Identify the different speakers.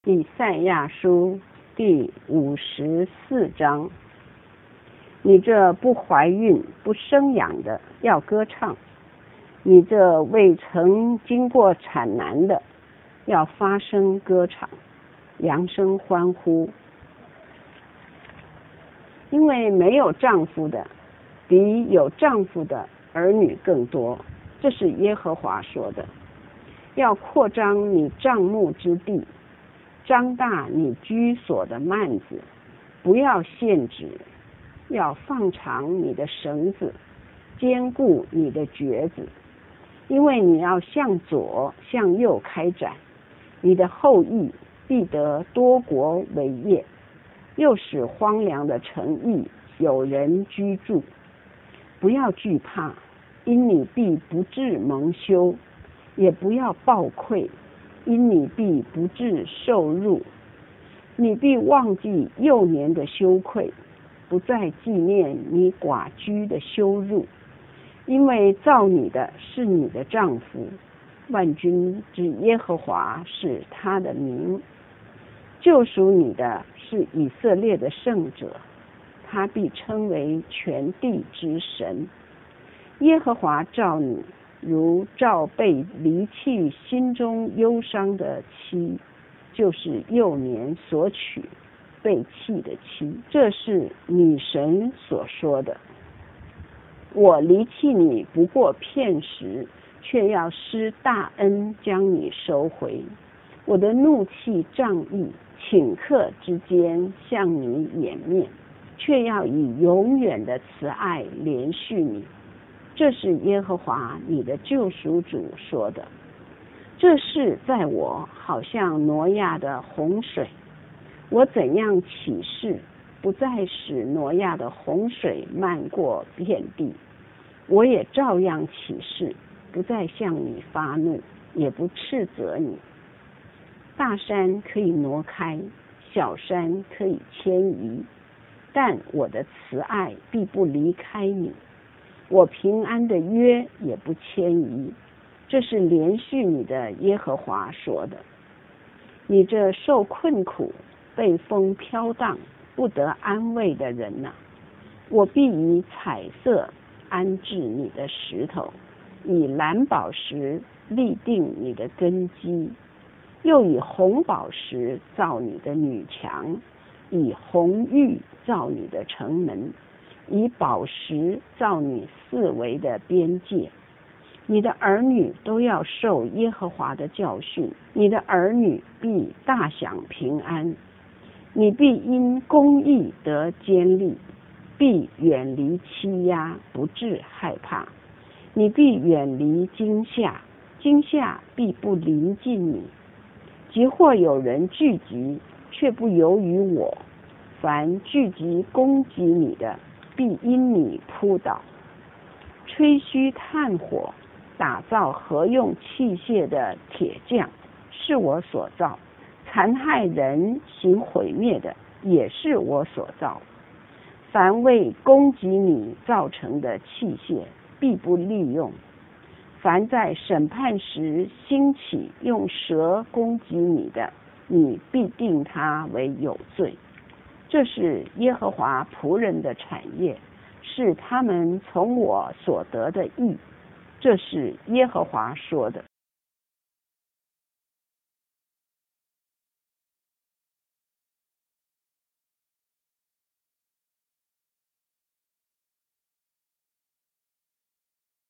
Speaker 1: 以赛亚书第54章：你这不怀孕不生养的要歌唱，你这未曾经过产难的要发声歌唱，扬声欢呼。因为没有丈夫的比有丈夫的儿女更多，这是耶和华说的。要扩张你帐幕之地，张大你居所的幔子，不要限制，要放长你的绳子，坚固你的橛子，因为你要向左向右开展，你的后裔必得多国为业，又使荒凉的城邑有人居住。不要惧怕，因你必不致蒙羞；也不要抱愧，因你必不致受辱。你必忘记幼年的羞愧，不再纪念你寡居的羞辱，因为造你的是你的丈夫，万军之耶和华是他的名。救赎你的是以色列的圣者，他必称为全地之神。耶和华照你，如照被离弃心中忧伤的妻，就是幼年所娶被弃的妻。这是女神所说的。我离弃你不过片时，却要施大恩将你收回。我的怒气仗义，顷刻之间向你掩面，却要以永远的慈爱连续你。这是耶和华你的救赎主说的。这事在我好像挪亚的洪水，我怎样起誓，不再使挪亚的洪水漫过遍地，我也照样起誓，不再向你发怒，也不斥责你。大山可以挪开，小山可以迁移，但我的慈爱必不离开你，我平安的约也不迁移。这是连续你的耶和华说的。你这受困苦、被风飘荡、不得安慰的人哪，我必以彩色安置你的石头，以蓝宝石立定你的根基，又以红宝石造你的女墙，以红玉造你的城门，以宝石造你四围的边界。你的儿女都要受耶和华的教训，你的儿女必大享平安。你必因公义得坚立，必远离欺压，不致害怕。你必远离惊吓，惊吓必不临近你。即或有人聚集，却不由于我。凡聚集攻击你的，必因你扑倒。吹嘘炭火，打造合用器械的铁匠，是我所造；残害人行毁灭的，也是我所造。凡为攻击你造成的器械，必不利用。凡在审判时兴起用蛇攻击你的，你必定他为有罪。这是耶和华仆人的产业，是他们从我所得的义。这是耶和华说的。